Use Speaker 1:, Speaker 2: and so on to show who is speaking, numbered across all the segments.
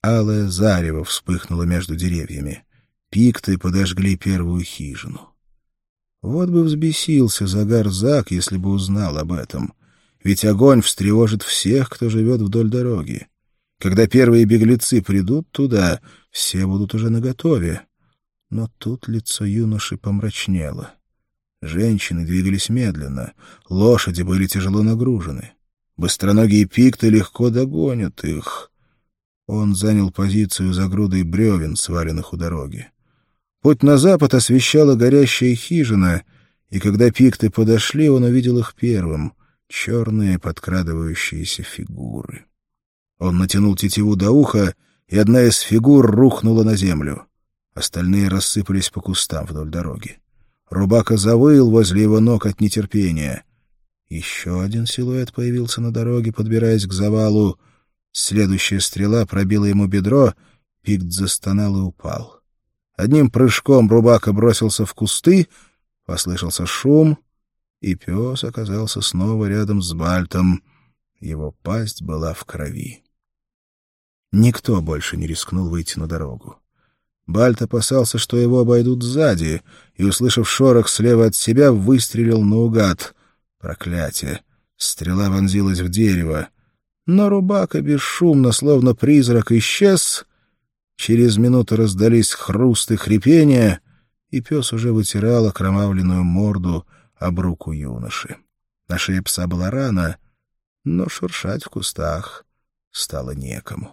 Speaker 1: Алое зарево вспыхнуло между деревьями. Пикты подожгли первую хижину. Вот бы взбесился Загар-Заг, если бы узнал об этом. Ведь огонь встревожит всех, кто живет вдоль дороги. Когда первые беглецы придут туда, все будут уже наготове. Но тут лицо юноши помрачнело. Женщины двигались медленно, лошади были тяжело нагружены. Быстроногие пикты легко догонят их. Он занял позицию за грудой бревен, сваленных у дороги. Путь на запад освещала горящая хижина, и когда пикты подошли, он увидел их первым — черные подкрадывающиеся фигуры. Он натянул тетиву до уха, и одна из фигур рухнула на землю. Остальные рассыпались по кустам вдоль дороги. Рубака завыл возле его ног от нетерпения. Еще один силуэт появился на дороге, подбираясь к завалу. Следующая стрела пробила ему бедро, пикт застонал и упал. Одним прыжком Рубака бросился в кусты, послышался шум, и пес оказался снова рядом с Бальтом. Его пасть была в крови. Никто больше не рискнул выйти на дорогу. Бальт опасался, что его обойдут сзади, и, услышав шорох слева от себя, выстрелил наугад. Проклятие! Стрела вонзилась в дерево. Но Рубака бесшумно, словно призрак, исчез. Через минуту раздались хруст и хрипение, и пес уже вытирал окровавленную морду об руку юноши. На шее пса была рана, но шуршать в кустах стало некому.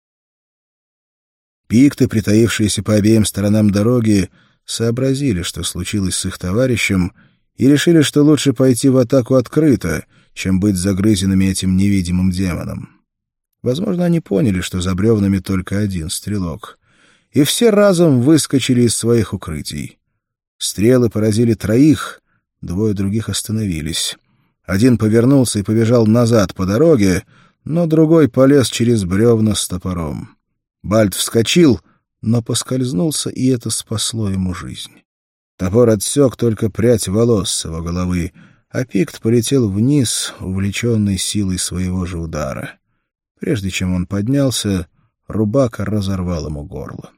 Speaker 1: Пикты, притаившиеся по обеим сторонам дороги, сообразили, что случилось с их товарищем, и решили, что лучше пойти в атаку открыто, чем быть загрызенными этим невидимым демоном. Возможно, они поняли, что за бревнами только один стрелок. И все разом выскочили из своих укрытий. Стрелы поразили троих, двое других остановились. Один повернулся и побежал назад по дороге, но другой полез через бревна с топором. Бальт вскочил, но поскользнулся, и это спасло ему жизнь. Топор отсек только прядь волос с его головы, а пикт полетел вниз, увлеченный силой своего же удара. Прежде чем он поднялся, Рубака разорвал ему горло.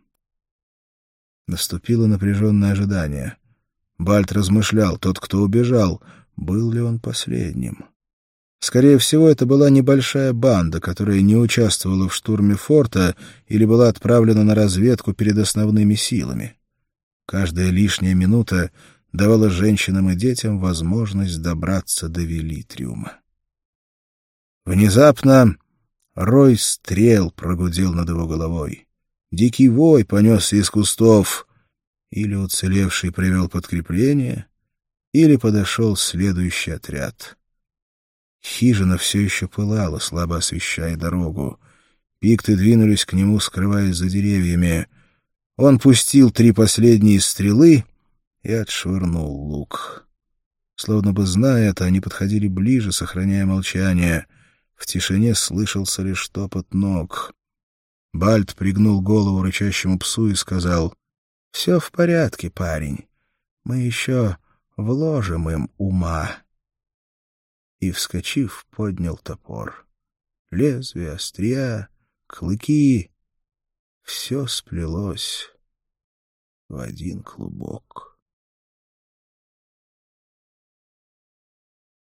Speaker 1: Наступило напряженное ожидание. Бальт размышлял, тот, кто убежал, был ли он последним. Скорее всего, это была небольшая банда, которая не участвовала в штурме форта или была отправлена на разведку перед основными силами. Каждая лишняя минута давала женщинам и детям возможность добраться до Велитриума. Внезапно рой стрел прогудел над его головой. Дикий вой понесся из кустов. Или уцелевший привел подкрепление, или подошел следующий отряд. Хижина все еще пылала, слабо освещая дорогу. Пикты двинулись к нему, скрываясь за деревьями. Он пустил 3 последние стрелы и отшвырнул лук. Словно бы зная это, они подходили ближе, сохраняя молчание. В тишине слышался лишь топот ног. Бальт пригнул голову рычащему псу и сказал: «Все в порядке, парень. Мы еще вложим им ума». И, вскочив, поднял топор. Лезвие, острия, клыки — все сплелось в один клубок.